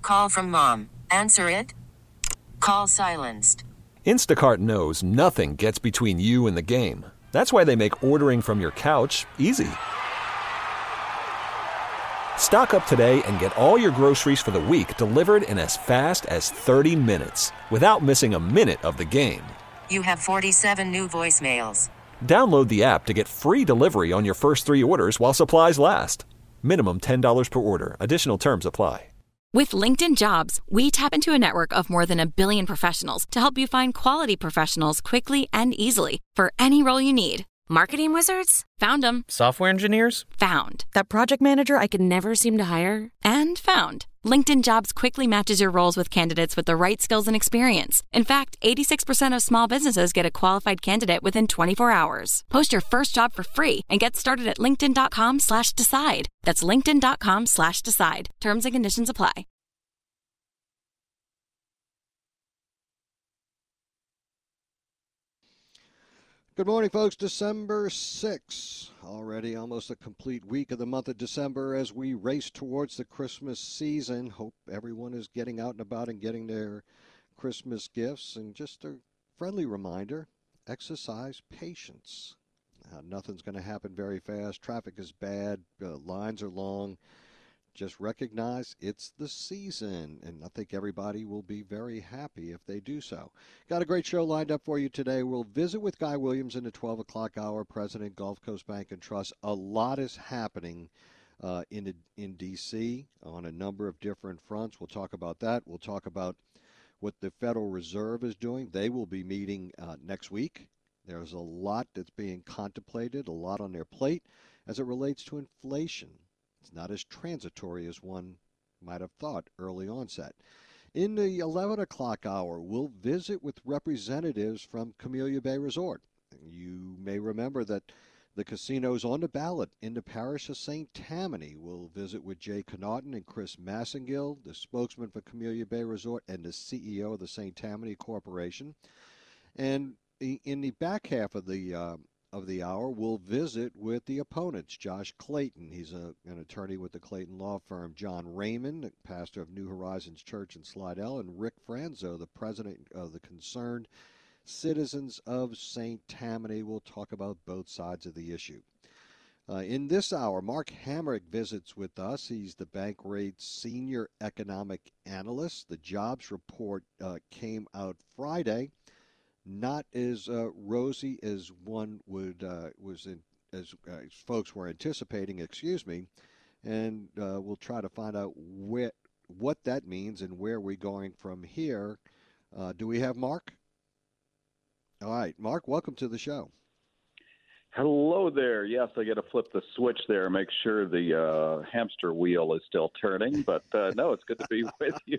Call from mom. Answer it. Call silenced. Instacart knows nothing gets between you and the game. That's why they make ordering from your couch easy. Stock up today and get all your groceries for the week delivered in as fast as 30 minutes without missing a minute of the game. You have 47 new voicemails. Download the app to get free delivery on your first 3 orders while supplies last. Minimum $10 per order. Additional terms apply. With LinkedIn Jobs, we tap into a network of more than 1 billion professionals to help you find quality professionals quickly and easily for any role you need. Marketing wizards? Found them. Software engineers? Found. That project manager I could never seem to hire? And found. LinkedIn Jobs quickly matches your roles with candidates with the right skills and experience. In fact, 86% of small businesses get a qualified candidate within 24 hours. Post your first job for free and get started at linkedin.com/decide. That's linkedin.com/decide. Terms and conditions apply. Good morning, folks. December 6th. Already almost a complete week of the month of December as we race towards the Christmas season. Hope everyone is getting out and about and getting their Christmas gifts. And just a friendly reminder, exercise patience. Nothing's going to happen very fast. Traffic is bad. Lines are long. Just recognize it's the season, and I think everybody will be very happy if they do so. Got a great show lined up for you today. We'll visit with Guy Williams in the 12 o'clock hour, President, Gulf Coast Bank and Trust. A lot is happening in D.C. on a number of different fronts. We'll talk about that. We'll talk about what the Federal Reserve is doing. They will be meeting next week. There's a lot that's being contemplated, a lot on their plate as it relates to inflation. It's not as transitory as one might have thought early onset. In the 11 o'clock hour, we'll visit with representatives from Camellia Bay Resort. You may remember that the casino's on the ballot in the parish of St. Tammany. We'll visit with Jay Connaughton and Chris Massengill, the spokesman for Camellia Bay Resort and the CEO of the St. Tammany Corporation. And in the back half of the hour, we'll visit with the opponents. Josh Clayton, he's an attorney with the Clayton law firm. John Raymond, pastor of New Horizons Church in Slidell, and Rick Franzo, the president of the Concerned Citizens of St. Tammany. We'll talk about both sides of the issue. In this hour, Mark Hamrick visits with us. He's the Bankrate's senior economic analyst. The jobs report came out Friday. Not as rosy as one would as folks were anticipating. And we'll try to find out what that means and where we're going from here. Do we have Mark? All right, Mark, welcome to the show. Hello there. Yes, I got to flip the switch there, make sure the hamster wheel is still turning. But no, it's good to be with you.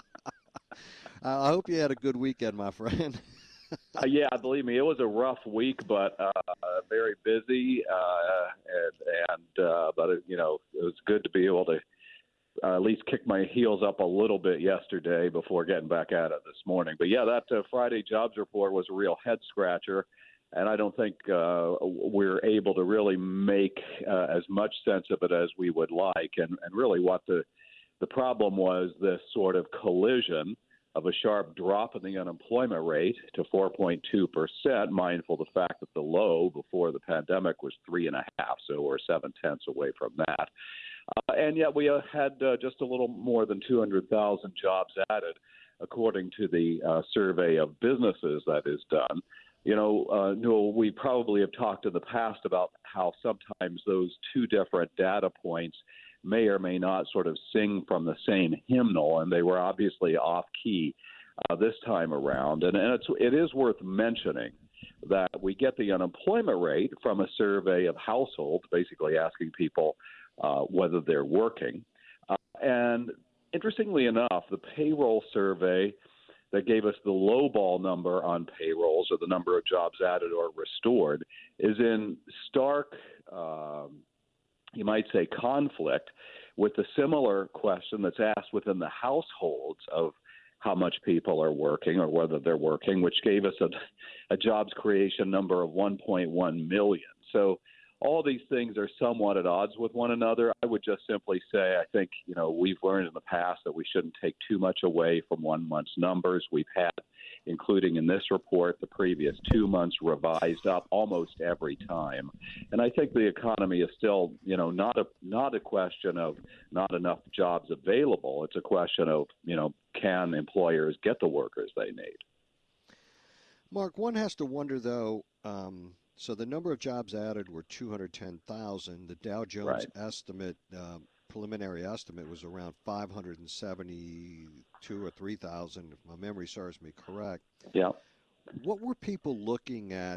I hope you had a good weekend, my friend. Yeah, believe me, it was a rough week, but very busy, but it was good to be able to at least kick my heels up a little bit yesterday before getting back at it this morning. But yeah, that Friday jobs report was a real head scratcher, and I don't think we're able to really make as much sense of it as we would like. And really, what the problem was, this sort of collision of a sharp drop in the unemployment rate to 4.2%, mindful of the fact that the low before the pandemic was 3.5%, so we're 0.7 away from that. And yet we had just a little more than 200,000 jobs added, according to the survey of businesses that is done. Newell, we probably have talked in the past about how sometimes those two different data points may or may not sort of sing from the same hymnal, and they were obviously off-key this time around. And it is worth mentioning that we get the unemployment rate from a survey of households, basically asking people whether they're working. And interestingly enough, the payroll survey that gave us the lowball number on payrolls, or the number of jobs added or restored, is in stark you might say, conflict with the similar question that's asked within the households of how much people are working or whether they're working, which gave us a jobs creation number of 1.1 million. So all these things are somewhat at odds with one another. I would just simply say I think, we've learned in the past that we shouldn't take too much away from 1 month's numbers. We've had, including in this report, the previous 2 months revised up almost every time. And I think the economy is still, not a question of not enough jobs available. It's a question of, can employers get the workers they need? Mark, one has to wonder, though, so the number of jobs added were 210,000. The Dow Jones estimate, preliminary estimate, was around 572 or 3,000, if my memory serves me correct. Yeah. What were people looking at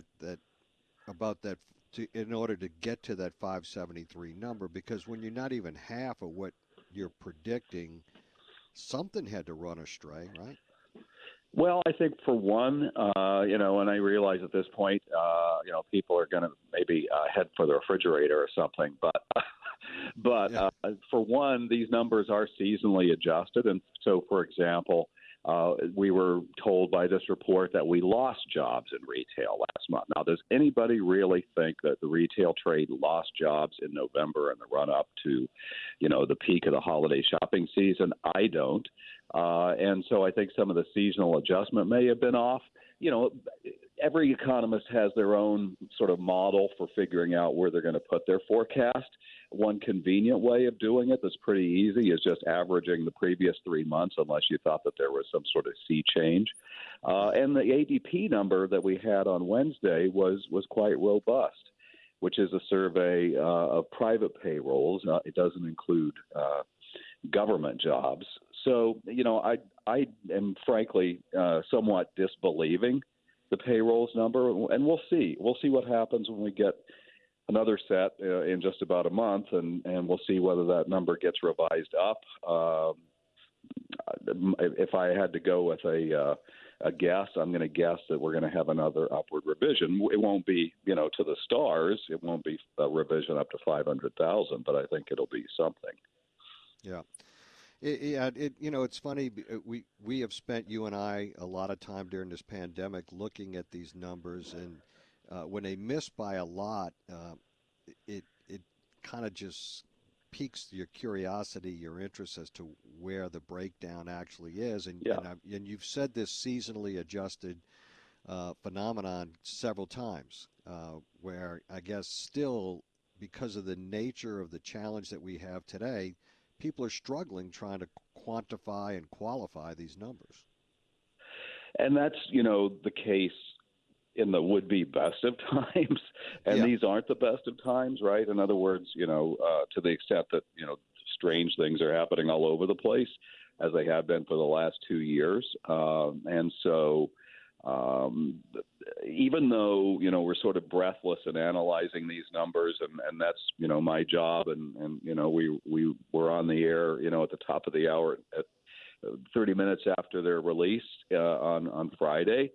in order to get to that 573 number? Because when you're not even half of what you're predicting, something had to run astray, right? Well, I think for one, and I realize at this point, people are going to maybe head for the refrigerator or something. But for one, these numbers are seasonally adjusted. And so, for example, we were told by this report that we lost jobs in retail last month. Now, does anybody really think that the retail trade lost jobs in November and the run-up to, the peak of the holiday shopping season? I don't. And so I think some of the seasonal adjustment may have been off. Every economist has their own sort of model for figuring out where they're going to put their forecast. One convenient way of doing it that's pretty easy is just averaging the previous 3 months, unless you thought that there was some sort of sea change. And the ADP number that we had on Wednesday was quite robust, which is a survey of private payrolls. It doesn't include government jobs. So, I am frankly somewhat disbelieving the payrolls number, and we'll see. We'll see what happens when we get another set in just about a month, and we'll see whether that number gets revised up. If I had to go with a guess, I'm going to guess that we're going to have another upward revision. It won't be, to the stars. It won't be a revision up to 500,000, but I think it'll be something. Yeah. It's funny. We have spent, you and I, a lot of time during this pandemic looking at these numbers, and when they miss by a lot, it kind of just piques your curiosity, your interest as to where the breakdown actually is. And you've said this seasonally adjusted phenomenon several times, where I guess still, because of the nature of the challenge that we have today, people are struggling trying to quantify and qualify these numbers. And that's, the case in the would-be best of times. And these aren't the best of times, right? In other words, to the extent that, strange things are happening all over the place, as they have been for the last 2 years. And so even though, we're sort of breathless in analyzing these numbers, and that's, my job, and we were on the air, at the top of the hour at 30 minutes after they're released on Friday.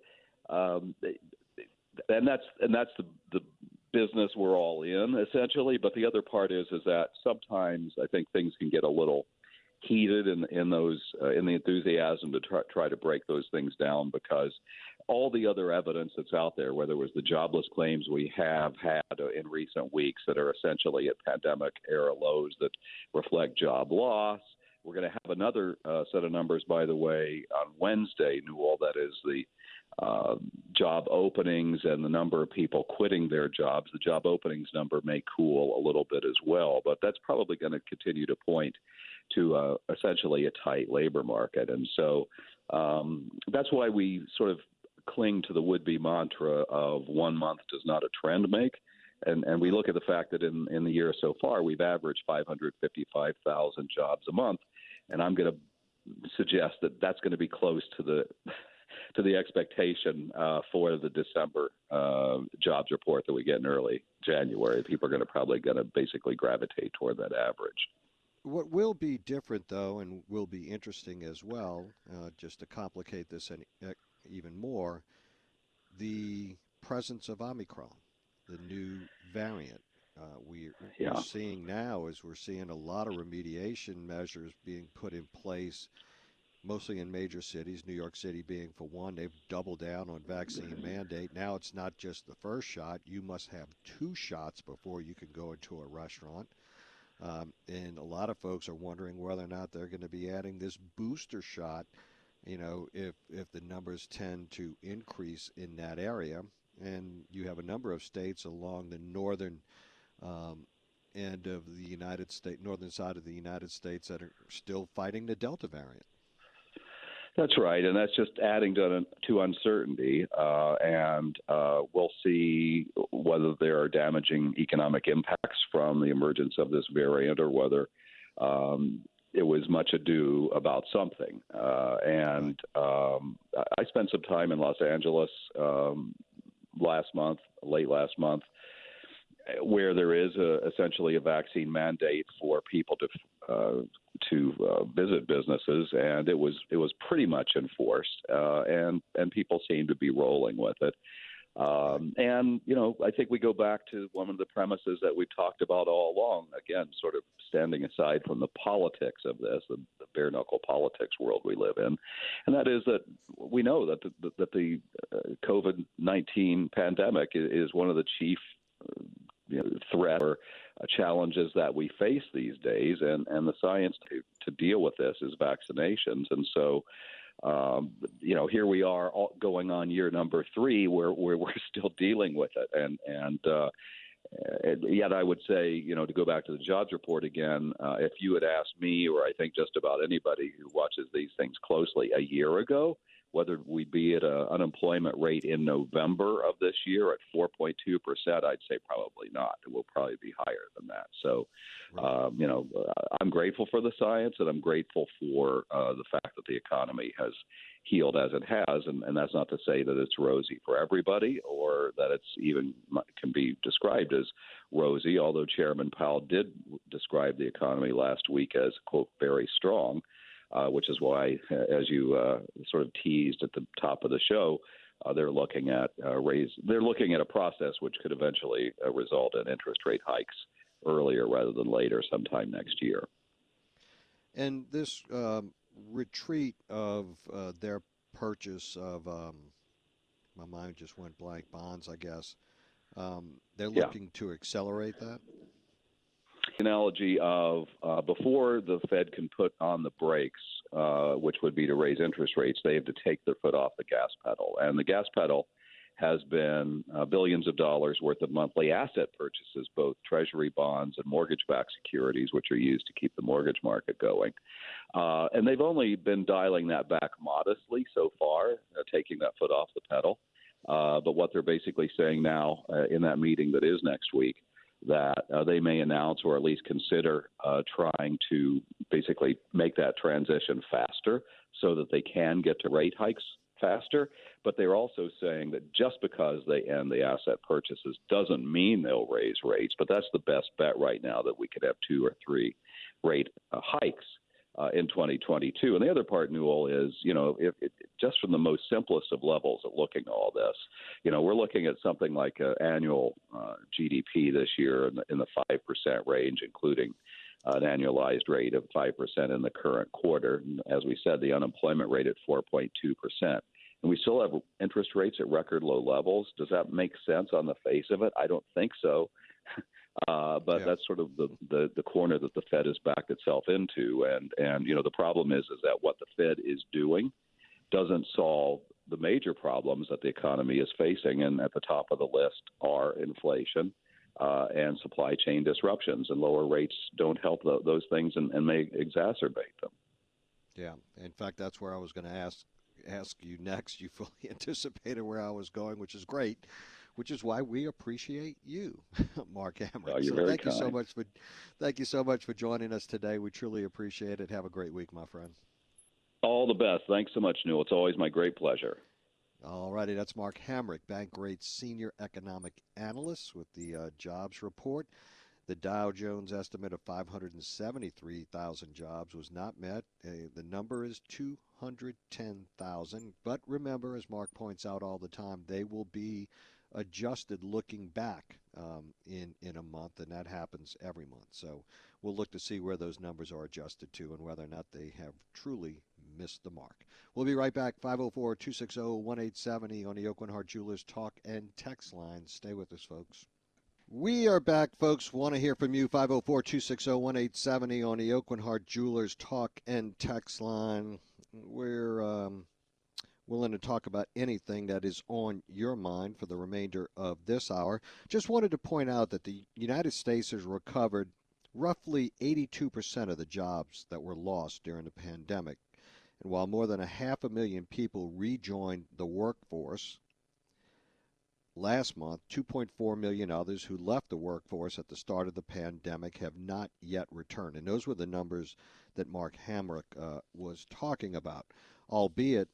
And that's the business we're all in, essentially. But the other part is that sometimes I think things can get a little heated in the enthusiasm to try to break those things down, because all the other evidence that's out there, whether it was the jobless claims we have had in recent weeks that are essentially at pandemic era lows that reflect job loss. We're going to have another set of numbers, by the way, on Wednesday, Newell, that is the job openings and the number of people quitting their jobs. The job openings number may cool a little bit as well, but that's probably going to continue to point to essentially a tight labor market. And so that's why we sort of cling to the would-be mantra of 1 month does not a trend make. And we look at the fact that in the year so far, we've averaged 555,000 jobs a month. And I'm going to suggest that that's going to be close to the expectation for the December jobs report that we get in early January. People are probably going to basically gravitate toward that average. What will be different, though, and will be interesting as well, just to complicate this even more, the presence of Omicron, the new variant. We're seeing now, as we're seeing a lot of remediation measures being put in place mostly in major cities, New York City being for one. They've doubled down on vaccine mandate. Now it's not just the first shot. You must have 2 shots before you can go into a restaurant. And a lot of folks are wondering whether or not they're going to be adding this booster shot, if the numbers tend to increase in that area. And you have a number of states along the northern end of the United States, northern side of the United States, that are still fighting the Delta variant. That's right, and that's just adding to uncertainty, and we'll see whether there are damaging economic impacts from the emergence of this variant, or whether it was much ado about something. And I spent some time in Los Angeles late last month, where there is essentially a vaccine mandate for people to visit businesses, and it was pretty much enforced, and people seem to be rolling with it. And I think we go back to one of the premises that we've talked about all along. Again, sort of standing aside from the politics of this, the bare knuckle politics world we live in, and that is that we know that the COVID-19 pandemic is one of the chief threat or challenges that we face these days, and the science to deal with this is vaccinations. And so, here we are going on year number 3 where we're still dealing with it. And yet I would say, to go back to the jobs report again, if you had asked me, or I think just about anybody who watches these things closely a year ago, whether we'd be at an unemployment rate in November of this year at 4.2%, I'd say probably not. It will probably be higher than that. So, I'm grateful for the science, and I'm grateful for the fact that the economy has healed as it has. And that's not to say that it's rosy for everybody, or that it's even can be described as rosy, although Chairman Powell did describe the economy last week as, quote, very strong. Which is why, as you sort of teased at the top of the show, they're looking at a process which could eventually result in interest rate hikes earlier rather than later, sometime next year. And this retreat of their purchase of, my mind just went blank, bonds, I guess. They're looking to accelerate that? Analogy of before the Fed can put on the brakes, which would be to raise interest rates, they have to take their foot off the gas pedal. And the gas pedal has been billions of dollars worth of monthly asset purchases, both treasury bonds and mortgage-backed securities, which are used to keep the mortgage market going. And they've only been dialing that back modestly so far, taking that foot off the pedal. But what they're basically saying now in that meeting that is next week, that they may announce or at least consider trying to basically make that transition faster so that they can get to rate hikes faster. But they're also saying that just because they end the asset purchases doesn't mean they'll raise rates. But that's the best bet right now, that we could have 2 or 3 rate hikes in 2022. And the other part, Newell, is, if just from the most simplest of levels of looking at all this, we're looking at something like annual GDP this year in the 5% range, including an annualized rate of 5% in the current quarter. And as we said, the unemployment rate at 4.2%. And we still have interest rates at record low levels. Does that make sense on the face of it? I don't think so. But that's sort of the corner that the Fed has backed itself into. And the problem is that what the Fed is doing doesn't solve the major problems that the economy is facing. And at the top of the list are inflation and supply chain disruptions. And lower rates don't help those things and may exacerbate them. Yeah. In fact, that's where I was going to ask you next. You fully anticipated where I was going, which is great. Which is why we appreciate you, Mark Hamrick. Oh, you're very kind. Thank you so much for joining us today. We truly appreciate it. Have a great week, my friend. All the best. Thanks so much, Newell. It's always my great pleasure. All righty, that's Mark Hamrick, Bankrate's senior economic analyst with the jobs report. The Dow Jones estimate of 573,000 jobs was not met. The number is 210,000. But remember, as Mark points out all the time, they will be adjusted looking back in a month, and that happens every month. So we'll look to see where those numbers are adjusted to and whether or not they have truly missed the mark. We'll be right back. 504-260-1870 on the Oakland Heart Jewelers talk and text line. Stay with us, folks. We are back, folks. Want to hear from you. 504-260-1870 on the Oakland Heart Jewelers talk and text line. We're willing to talk about anything that is on your mind for the remainder of this hour. Just wanted to point out that the United States has recovered roughly 82% of the jobs that were lost during the pandemic. And while more than 500,000 people rejoined the workforce last month, 2.4 million others who left the workforce at the start of the pandemic have not yet returned. And those were the numbers that Mark Hamrick was talking about, albeit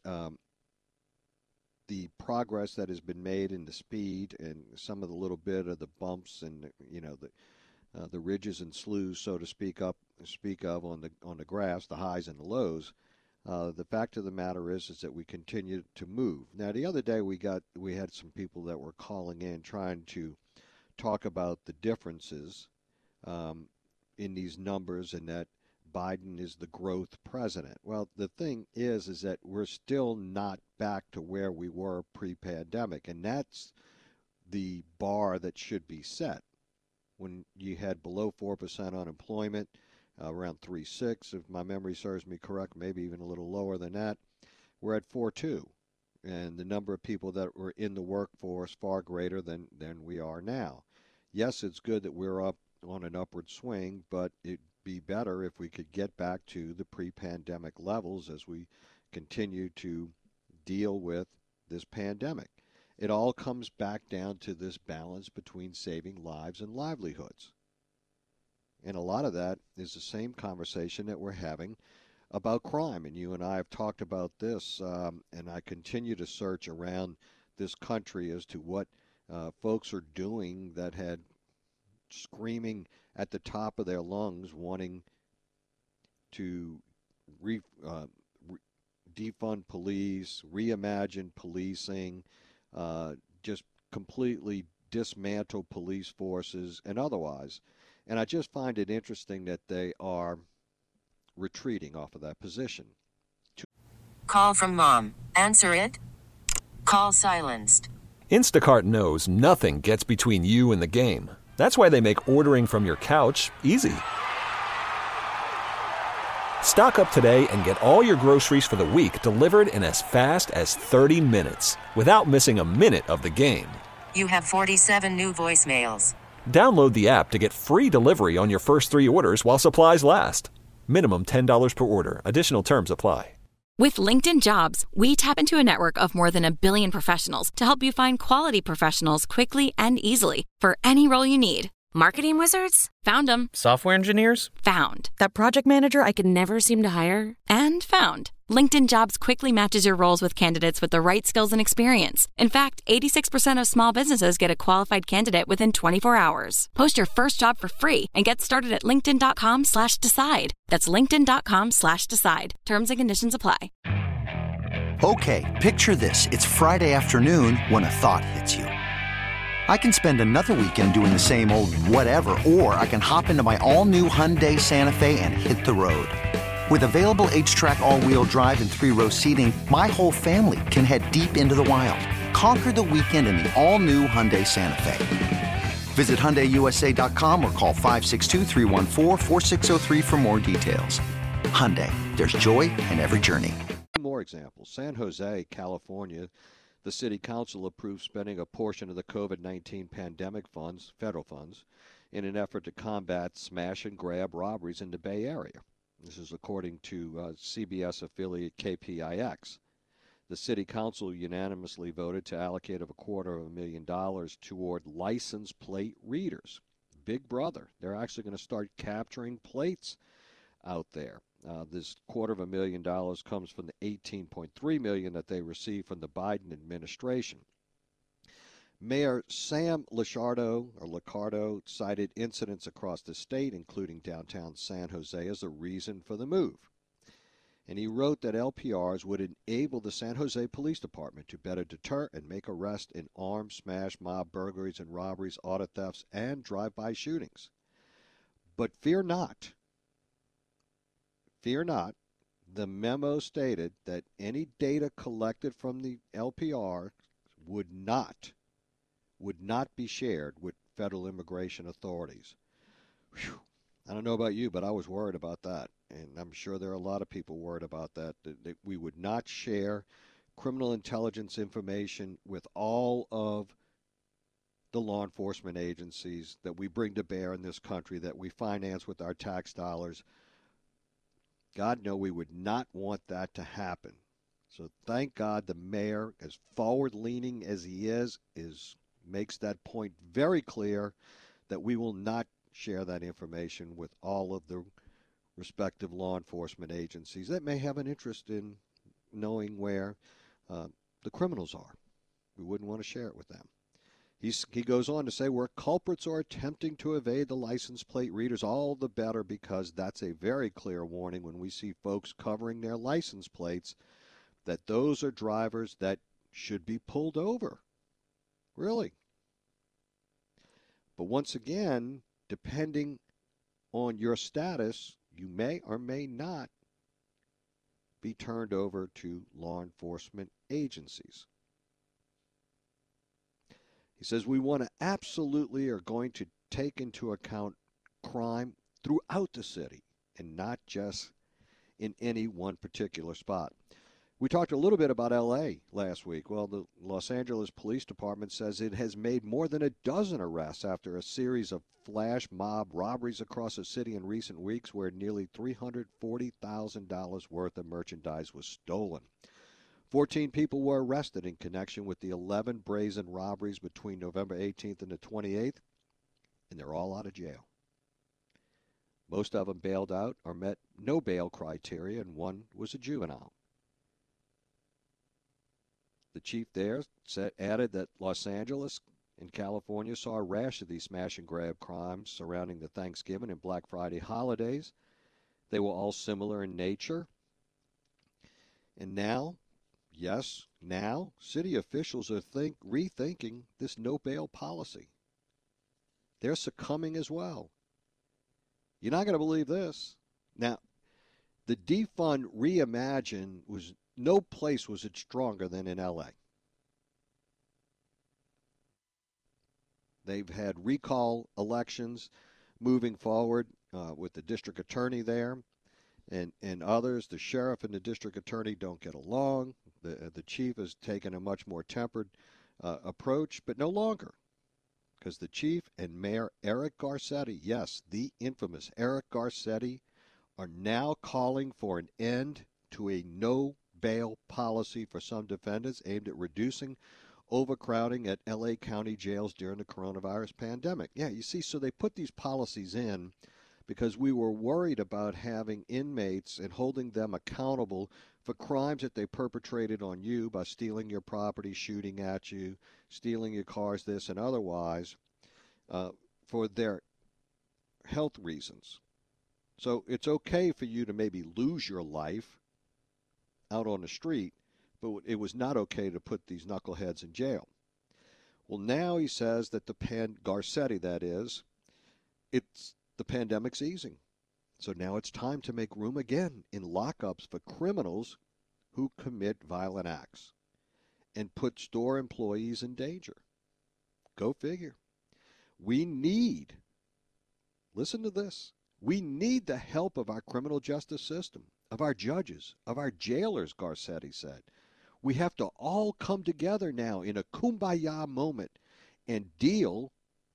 the progress that has been made in the speed and some of the little bit of the bumps and the ridges and sloughs, so to speak of on the graphs, the highs and the lows. The fact of the matter is that we continue to move. Now, the other day we had some people that were calling in trying to talk about the differences in these numbers and that Biden is the growth president. Well, the thing is that we're still not back to where we were pre-pandemic, and that's the bar that should be set. When you had below 4% unemployment, around 3.6, if my memory serves me correct, maybe even a little lower than that, we're at 4.2. And the number of people that were in the workforce far greater than we are now. Yes, it's good that we're up on an upward swing, but it'd be better if we could get back to the pre-pandemic levels as we continue to deal with this pandemic. It all comes back down to this balance between saving lives and livelihoods. And a lot of that is the same conversation that we're having about crime. And you and I have talked about this, and I continue to search around this country as to what folks are doing that had screaming at the top of their lungs, wanting to defund police, reimagine policing, just completely dismantle police forces and otherwise. And I just find it interesting that they are retreating off of that position. Call from mom. Answer it. Call silenced. Instacart knows nothing gets between you and the game. That's why they make ordering from your couch easy. Stock up today and get all your groceries for the week delivered in as fast as 30 minutes without missing a minute of the game. You have 47 new voicemails. Download the app to get free delivery on your first 3 orders while supplies last. Minimum $10 per order. Additional terms apply. With LinkedIn Jobs, we tap into a network of more than 1 billion professionals to help you find quality professionals quickly and easily for any role you need. Marketing wizards? Found them. Software engineers? Found. That project manager I could never seem to hire? And found. LinkedIn Jobs quickly matches your roles with candidates with the right skills and experience. In fact, 86% of small businesses get a qualified candidate within 24 hours. Post your first job for free and get started at linkedin.com/decide. That's linkedin.com/decide. Terms and conditions apply. Okay, picture this. It's Friday afternoon when a thought hits you. I can spend another weekend doing the same old whatever, or I can hop into my all-new Hyundai Santa Fe and hit the road. With available H-Track all-wheel drive and 3-row seating, my whole family can head deep into the wild. Conquer the weekend in the all-new Hyundai Santa Fe. Visit HyundaiUSA.com or call 562-314-4603 for more details. Hyundai, there's joy in every journey. More examples. San Jose, California. The city council approved spending a portion of the COVID-19 pandemic funds, federal funds, in an effort to combat smash and grab robberies in the Bay Area. This is according to CBS affiliate KPIX. The city council unanimously voted to allocate $250,000 toward license plate readers. Big brother. They're actually going to start capturing plates out there. This $250,000 comes from the $18.3 million that they received from the Biden administration. Mayor Sam Liccardo cited incidents across the state, including downtown San Jose, as a reason for the move. And he wrote that LPRs would enable the San Jose Police Department to better deter and make arrests in armed smash, mob burglaries and robberies, auto thefts, and drive-by shootings. But fear not. Fear not, the memo stated that any data collected from the LPR would not be shared with federal immigration authorities. Whew. I don't know about you, but I was worried about that. And I'm sure there are a lot of people worried about that we would not share criminal intelligence information with all of the law enforcement agencies that we bring to bear in this country, that we finance with our tax dollars. God, no, we would not want that to happen. So thank God the mayor, as forward-leaning as he is makes that point very clear that we will not share that information with all of the respective law enforcement agencies that may have an interest in knowing where the criminals are. We wouldn't want to share it with them. He goes on to say, where culprits are attempting to evade the license plate readers, all the better, because that's a very clear warning when we see folks covering their license plates that those are drivers that should be pulled over. Really. But once again, depending on your status, you may or may not be turned over to law enforcement agencies. He says we want to absolutely are going to take into account crime throughout the city and not just in any one particular spot. We talked a little bit about L.A. last week. Well, the Los Angeles Police Department says it has made more than a dozen arrests after a series of flash mob robberies across the city in recent weeks where nearly $340,000 worth of merchandise was stolen. 14 people were arrested in connection with the 11 brazen robberies between November 18th and the 28th, and they're all out of jail. Most of them bailed out or met no bail criteria, and one was a juvenile. The chief there added that Los Angeles and California saw a rash of these smash-and-grab crimes surrounding the Thanksgiving and Black Friday holidays. They were all similar in nature. And now, yes, now city officials are rethinking this no-bail policy. They're succumbing as well. You're not going to believe this. Now, the defund reimagine was no place was it stronger than in L.A. They've had recall elections moving forward with the district attorney there and others. The sheriff and the district attorney don't get along. The chief has taken a much more tempered approach, but no longer, because the chief and Mayor Eric Garcetti, yes, the infamous Eric Garcetti, are now calling for an end to a no-bail policy for some defendants aimed at reducing overcrowding at L.A. County jails during the coronavirus pandemic. Yeah, you see, so they put these policies in because we were worried about having inmates and holding them accountable for crimes that they perpetrated on you by stealing your property, shooting at you, stealing your cars, this and otherwise, for their health reasons. So it's okay for you to maybe lose your life out on the street, but it was not okay to put these knuckleheads in jail. Well, now he says that Garcetti, that is, the pandemic's easing. So now it's time to make room again in lockups for criminals who commit violent acts and put store employees in danger. Go figure. Listen to this, we need the help of our criminal justice system, of our judges, of our jailers, Garcetti said. We have to all come together now in a kumbaya moment and deal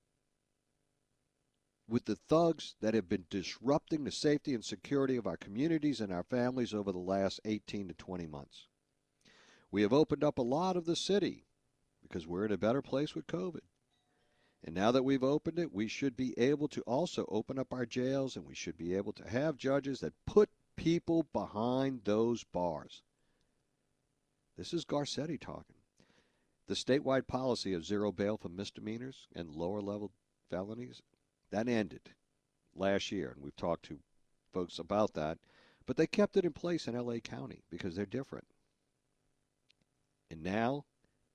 with the thugs that have been disrupting the safety and security of our communities and our families over the last 18 to 20 months. We have opened up a lot of the city because we're in a better place with COVID. And now that we've opened it, we should be able to also open up our jails, and we should be able to have judges that put people behind those bars. This is Garcetti talking. The statewide policy of zero bail for misdemeanors and lower-level felonies, that ended last year, and we've talked to folks about that. But they kept it in place in L.A. County because they're different. And now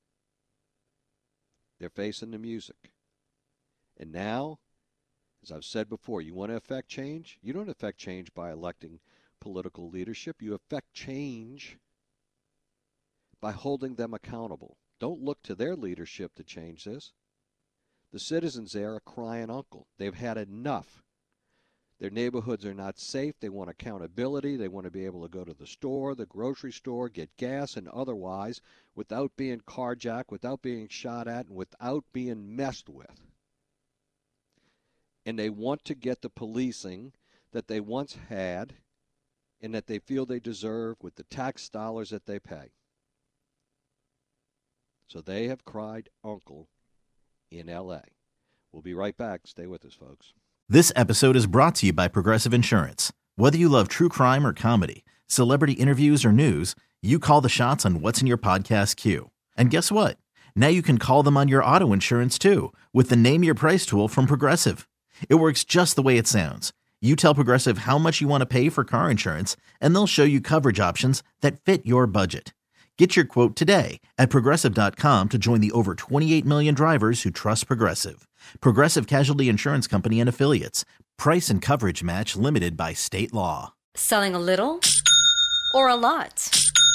they're facing the music. And now, as I've said before, you want to affect change? You don't affect change by electing political leadership. You affect change by holding them accountable. Don't look to their leadership to change this. The citizens there are crying uncle. They've had enough. Their neighborhoods are not safe. They want accountability. They want to be able to go to the store, the grocery store, get gas and otherwise without being carjacked, without being shot at, and without being messed with. And they want to get the policing that they once had and that they feel they deserve with the tax dollars that they pay. So they have cried uncle in L.A. We'll be right back. Stay with us, folks. This episode is brought to you by Progressive Insurance. Whether you love true crime or comedy, celebrity interviews or news, you call the shots on what's in your podcast queue. And guess what? Now you can call them on your auto insurance too with the Name Your Price tool from Progressive. It works just the way it sounds. You tell Progressive how much you want to pay for car insurance, and they'll show you coverage options that fit your budget. Get your quote today at Progressive.com to join the over 28 million drivers who trust Progressive. Progressive Casualty Insurance Company and Affiliates. Price and coverage match limited by state law. Selling a little or a lot?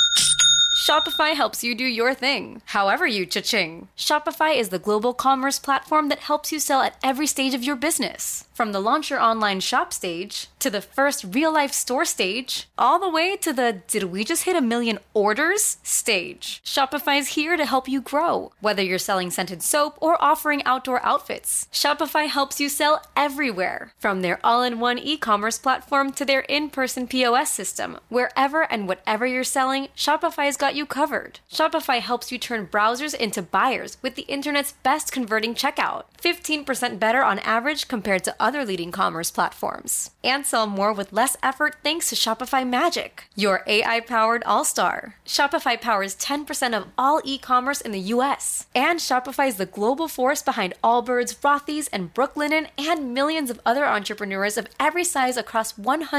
Shopify helps you do your thing, however you cha-ching. Shopify is the global commerce platform that helps you sell at every stage of your business. From the launch your online shop stage, to the first real-life store stage, all the way to the did we just hit 1 million orders stage. Shopify's here to help you grow. Whether you're selling scented soap or offering outdoor outfits, Shopify helps you sell everywhere. From their all-in-one e-commerce platform to their in-person POS system, wherever and whatever you're selling, Shopify's got you covered. Shopify helps you turn browsers into buyers with the internet's best converting checkout. 15% better on average compared to other leading commerce platforms. And sell more with less effort thanks to Shopify Magic, your AI-powered all-star. Shopify powers 10% of all e-commerce in the U.S. And Shopify is the global force behind Allbirds, Rothy's, and Brooklinen, and millions of other entrepreneurs of every size across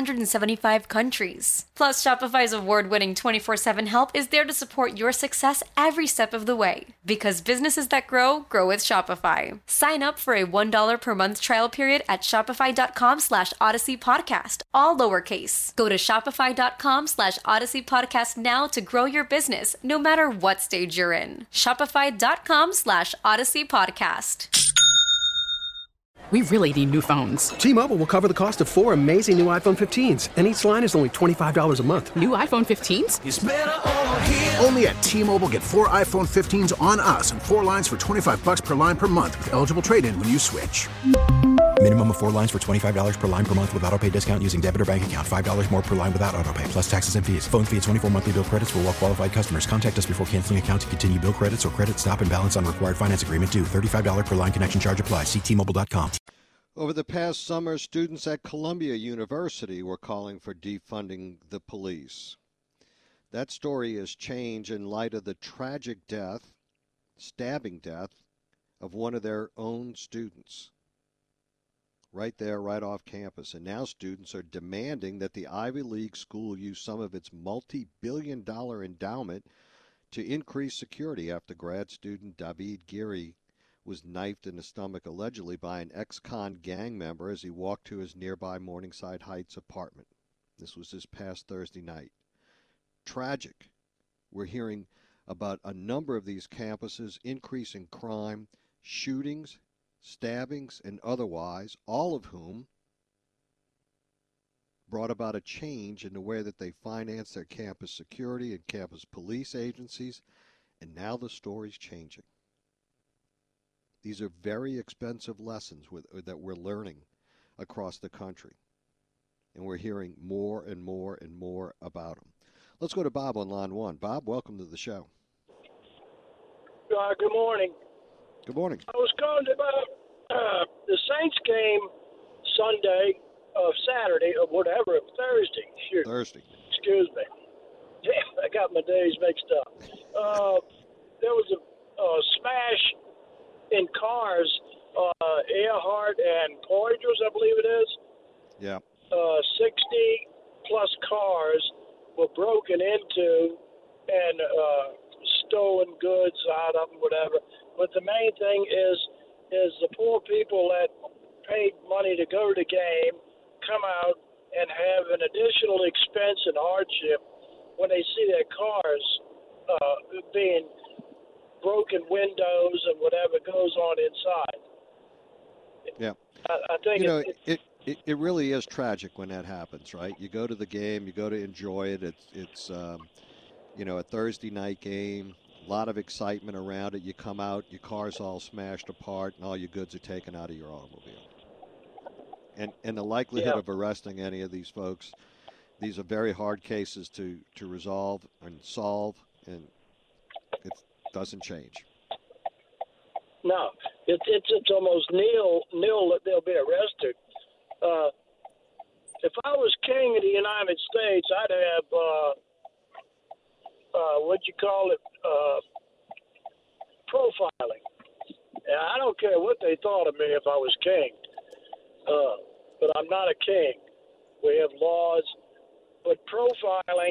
175 countries. Plus, Shopify's award-winning 24/7 help is there to support your success every step of the way. Because businesses that grow, grow with Shopify. Sign up for a $1 per month trial period at shopify.com/Odyssey Podcast, all lowercase. Go to shopify.com/Odyssey Podcast now to grow your business, no matter what stage you're in. Shopify.com/Odyssey Podcast. We really need new phones. T-Mobile will cover the cost of 4 amazing new iPhone 15s, and each line is only $25 a month. New iPhone 15s? It's better over here. Only at T-Mobile, get 4 iPhone 15s on us and 4 lines for $25 per line per month with eligible trade-in when you switch. Minimum of 4 lines for $25 per line per month with autopay discount using debit or bank account. $5 more per line without autopay, plus taxes and fees. Phone fee at 24 monthly bill credits for well-qualified customers. Contact us before canceling account to continue bill credits or credit stop and balance on required finance agreement due. $35 per line connection charge applies. See T-Mobile.com. Over the past summer, students at Columbia University were calling for defunding the police. That story has changed in light of the tragic stabbing death, of one of their own students. Right there, right off campus. And now students are demanding that the Ivy League school use some of its multi-billion-dollar endowment to increase security after grad student David Giri was knifed in the stomach allegedly by an ex-con gang member as he walked to his nearby Morningside Heights apartment. This was this past Thursday night. Tragic. We're hearing about a number of these campuses increasing crime, shootings, stabbings, and otherwise, all of whom brought about a change in the way that they finance their campus security and campus police agencies, and now the story's changing. These are very expensive lessons that we're learning across the country, and we're hearing more and more and more about them. Let's go to Bob on line 1. Bob, welcome to the show. Good morning. Good morning. I was calling about the Saints game Sunday, Saturday, or whatever, Thursday. Shoot. Thursday. Excuse me. Yeah, I got my days mixed up. There was a smash in cars, Earhart and Poydras, I believe it is. Yeah. 60-plus cars were broken into and stolen goods out of them, whatever. But the main thing is the poor people that paid money to go to the game come out and have an additional expense and hardship when they see their cars being broken windows and whatever goes on inside. Yeah. I think it really is tragic when that happens, right? You go to the game, you go to enjoy it. It's a Thursday night game, a lot of excitement around it. You come out, your car's all smashed apart, and all your goods are taken out of your automobile. And the likelihood of arresting any of these folks, these are very hard cases to resolve and solve, and it doesn't change. No, it's almost nil that they'll be arrested. If I was king of the United States, I'd have profiling. I don't care what they thought of me if I was king, but I'm not a king. We have laws, but profiling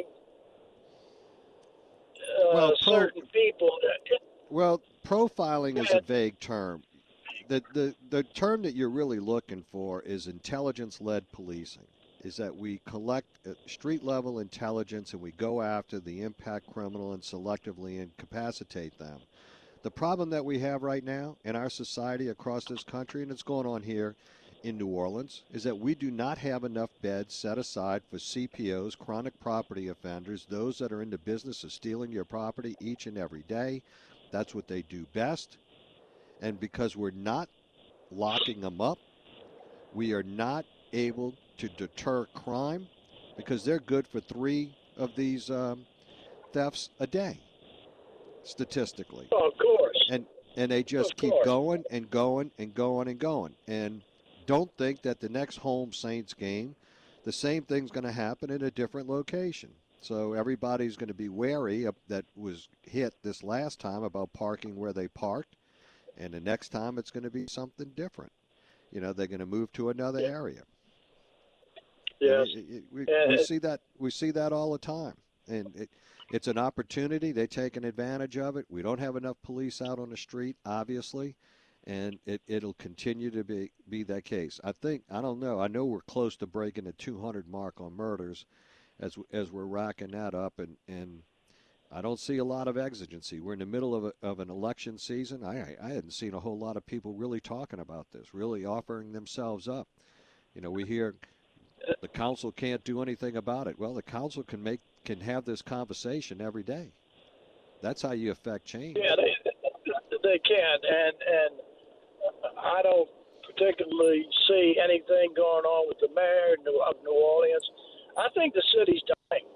certain people. Well, profiling is a vague term. The term that you're really looking for is intelligence-led policing, is that we collect street-level intelligence and we go after the impact criminal and selectively incapacitate them. The problem that we have right now in our society across this country, and it's going on here in New Orleans, is that we do not have enough beds set aside for CPOs, chronic property offenders, those that are in the business of stealing your property each and every day. That's what they do best. And because we're not locking them up, we are not able to deter crime because they're good for 3 of these thefts a day, statistically. Oh, of course. And they just keep going and going and going and going. And don't think that the next home Saints game, the same thing's going to happen in a different location. So everybody's going to be wary that was hit this last time about parking where they parked. And the next time it's going to be something different. They're going to move to another area. Yes. We see that all the time. And it's an opportunity. They're taking advantage of it. We don't have enough police out on the street, obviously. And it'll continue to be that case. I don't know. I know we're close to breaking the 200 mark on murders as we're racking that up. And I don't see a lot of exigency. We're in the middle of an election season. I hadn't seen a whole lot of people really talking about this, really offering themselves up. We hear the council can't do anything about it. Well, the council can have this conversation every day. That's how you affect change. Yeah, they can, and I don't particularly see anything going on with the mayor of New Orleans. I think the city's dying.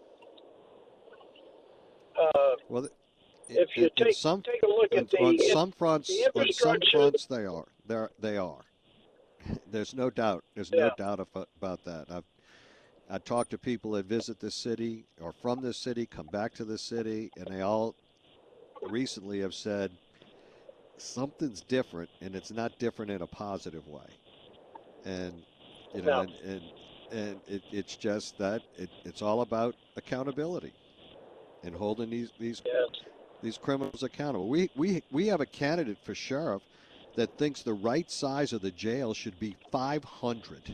Well, if you take a look at on some fronts, they are. There's no doubt. There's no doubt about that. I talked to people that visit this city or from this city, come back to this city, and they all recently have said something's different, and it's not different in a positive way. And it's just that it's all about accountability and holding these criminals accountable. We have a candidate for sheriff that thinks the right size of the jail should be 500.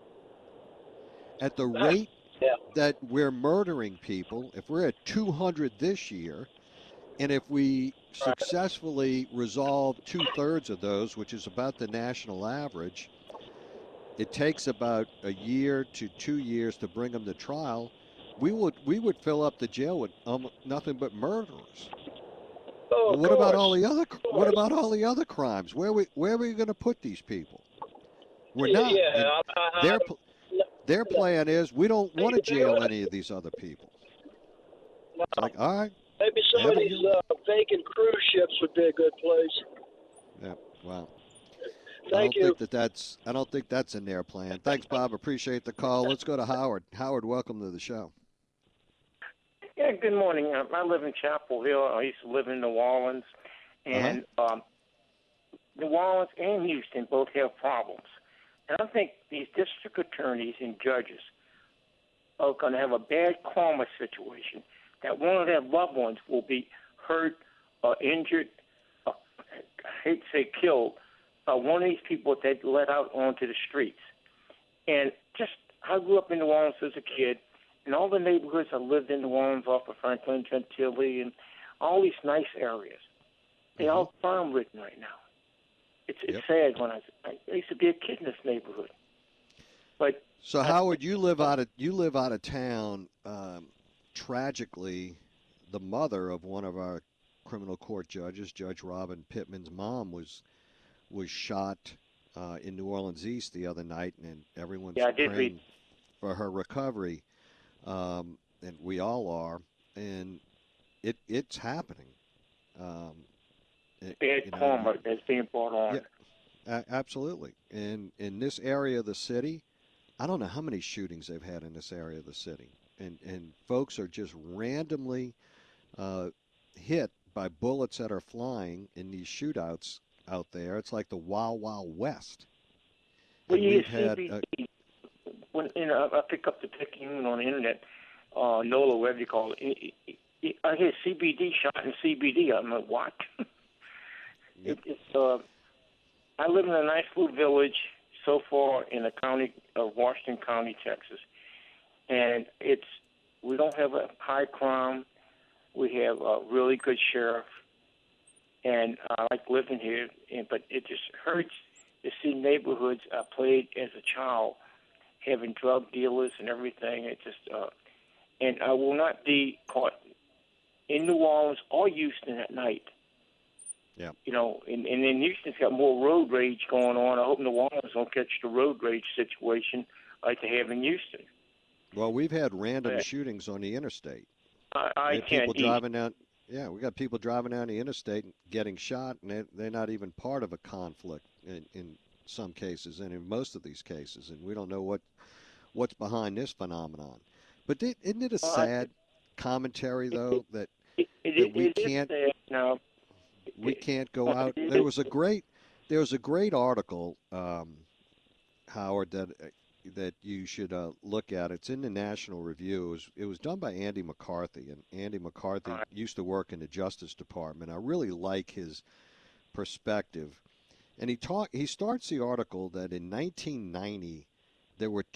At the rate that we're murdering people, if we're at 200 this year, and if we successfully resolve 2/3 of those, which is about the national average, it takes about a year to 2 years to bring them to trial. We would fill up the jail with nothing but murderers. Oh, what about all the other? What about all the other crimes? Where are we going to put these people? We're not. Yeah, their plan is we don't want to jail any of these other people. It's like, all right. Maybe some of these vacant cruise ships would be a good place. Yeah. Wow. Thank you. I don't think that's in their plan. Thanks, Bob. Appreciate the call. Let's go to Howard. Howard, welcome to the show. Yeah, good morning. I live in Chapel Hill. I used to live in New Orleans. And New Orleans and Houston both have problems. And I think these district attorneys and judges are going to have a bad karma situation, that one of their loved ones will be hurt or injured, I hate to say killed, by one of these people that they let out onto the streets. And just I grew up in New Orleans as a kid, and all the neighborhoods I lived in New Orleans off of Franklin, Gentilly, and all these nice areas, they're all farm-ridden right now. It's sad when I used to be a kid in this neighborhood. But so, Howard, you live out of town. Tragically, the mother of one of our criminal court judges, Judge Robin Pittman's mom, was shot in New Orleans East the other night, and everyone's praying for her recovery, and we all are, and it's happening. Bad karma that's being brought on. Yeah, absolutely. And in this area of the city, I don't know how many shootings they've had in this area of the city, and folks are just randomly hit by bullets that are flying in these shootouts out there. It's like the Wild Wild West. Well, you CBD. When I pick up the picking on the internet, NOLA, whatever you call it. I hear CBD shot in CBD. I'm like, what? Yep. I live in a nice little village so far in the county of Washington County, Texas, and we don't have a high crime. We have a really good sheriff, and I like living here. But it just hurts to see neighborhoods I played as a child having drug dealers and everything. It just and I will not be caught in New Orleans or Houston at night. Yeah. You know, and then Houston's got more road rage going on. I hope New Orleans don't catch the road rage situation like they have in Houston. Well, we've had random shootings on the interstate. I can't driving down. Yeah, we got people driving down the interstate and getting shot, and they're not even part of a conflict in some cases, and in most of these cases, and we don't know what's behind this phenomenon. But isn't it a sad commentary, though, that we can't? No. We can't go out. There was a great article, Howard, that you should look at. It's in the National Review. It was done by Andy McCarthy, and Andy McCarthy used to work in the Justice Department. I really like his perspective, and he starts the article that in 1990 there were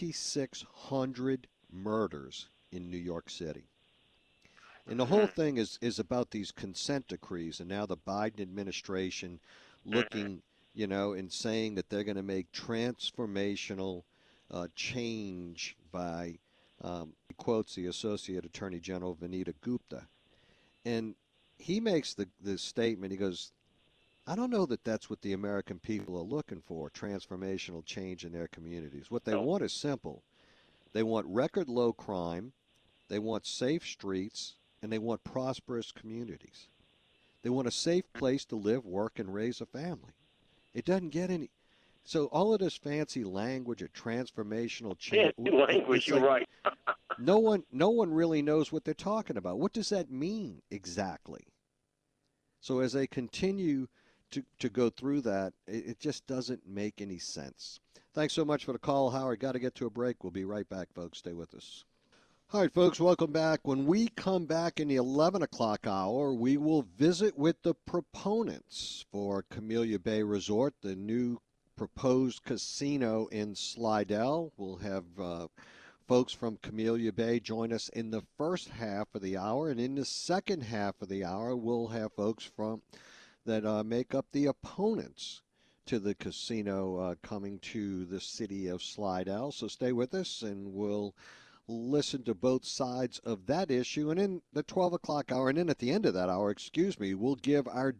2,600 murders in New York City. And the whole thing is about these consent decrees, and now the Biden administration looking, and saying that they're going to make transformational change by, he quotes the Associate Attorney General Vanita Gupta. And he makes the statement, he goes, I don't know that that's what the American people are looking for, transformational change in their communities. What they want is simple. They want record low crime, they want safe streets, and they want prosperous communities. They want a safe place to live, work, and raise a family. It doesn't get any. So all of this fancy language of transformational change. Language, you're right. no one really knows what they're talking about. What does that mean exactly? So as they continue to go through that, it just doesn't make any sense. Thanks so much for the call, Howard. Got to get to a break. We'll be right back, folks. Stay with us. All right, folks, welcome back. When we come back in the 11 o'clock hour, we will visit with the proponents for Camellia Bay Resort, the new proposed casino in Slidell. We'll have folks from Camellia Bay join us in the first half of the hour, and in the second half of the hour, we'll have folks that make up the opponents to the casino coming to the city of Slidell. So stay with us, and we'll listen to both sides of that issue. And in the 12 o'clock hour, and then at the end of that hour, we'll give our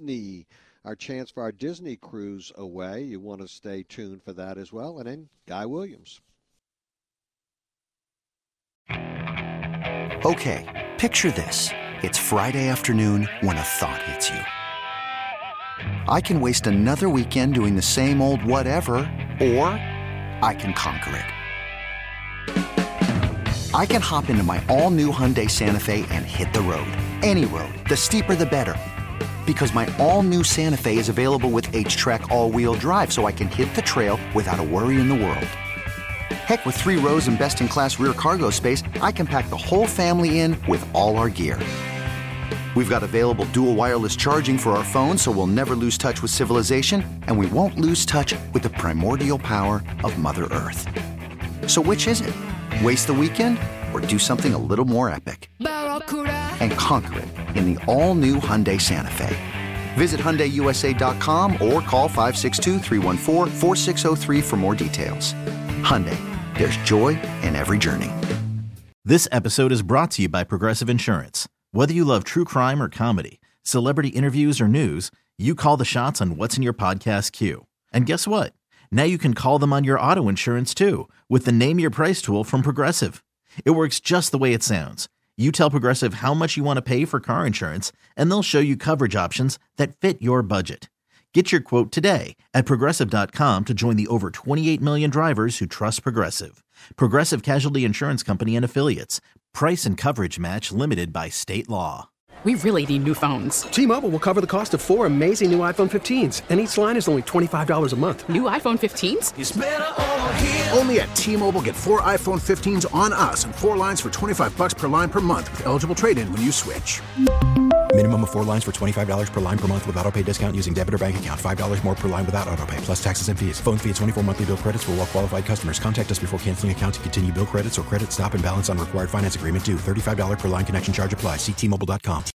chance for our Disney cruise away. You want to stay tuned for that as well. And then Guy Williams. Okay, picture this. It's Friday afternoon when a thought hits you. I can waste another weekend doing the same old whatever, or I can conquer it. I can hop into my all-new Hyundai Santa Fe and hit the road. Any road. The steeper, the better. Because my all-new Santa Fe is available with H-Track all-wheel drive, so I can hit the trail without a worry in the world. Heck, with 3 rows and best-in-class rear cargo space, I can pack the whole family in with all our gear. We've got available dual wireless charging for our phones, so we'll never lose touch with civilization, and we won't lose touch with the primordial power of Mother Earth. So which is it? Waste the weekend or do something a little more epic and conquer it in the all-new Hyundai Santa Fe? Visit HyundaiUSA.com or call 562-314-4603 for more details. Hyundai, there's joy in every journey. This episode is brought to you by Progressive Insurance. Whether you love true crime or comedy, celebrity interviews or news, you call the shots on what's in your podcast queue. And guess what? Now you can call them on your auto insurance too with the Name Your Price tool from Progressive. It works just the way it sounds. You tell Progressive how much you want to pay for car insurance, and they'll show you coverage options that fit your budget. Get your quote today at Progressive.com to join the over 28 million drivers who trust Progressive. Progressive Casualty Insurance Company and Affiliates. Price and coverage match limited by state law. We really need new phones. T-Mobile will cover the cost of 4 amazing new iPhone 15s, and each line is only $25 a month. New iPhone 15s? It's better over here. Only at T-Mobile, get 4 iPhone 15s on us and 4 lines for $25 per line per month with eligible trade-in when you switch. Minimum of 4 lines for $25 per line per month with autopay discount using debit or bank account. $5 more per line without autopay, plus taxes and fees. Phone fee at 24 monthly bill credits for well-qualified customers. Contact us before canceling account to continue bill credits or credit stop and balance on required finance agreement due. $35 per line connection charge applies. See T-Mobile.com.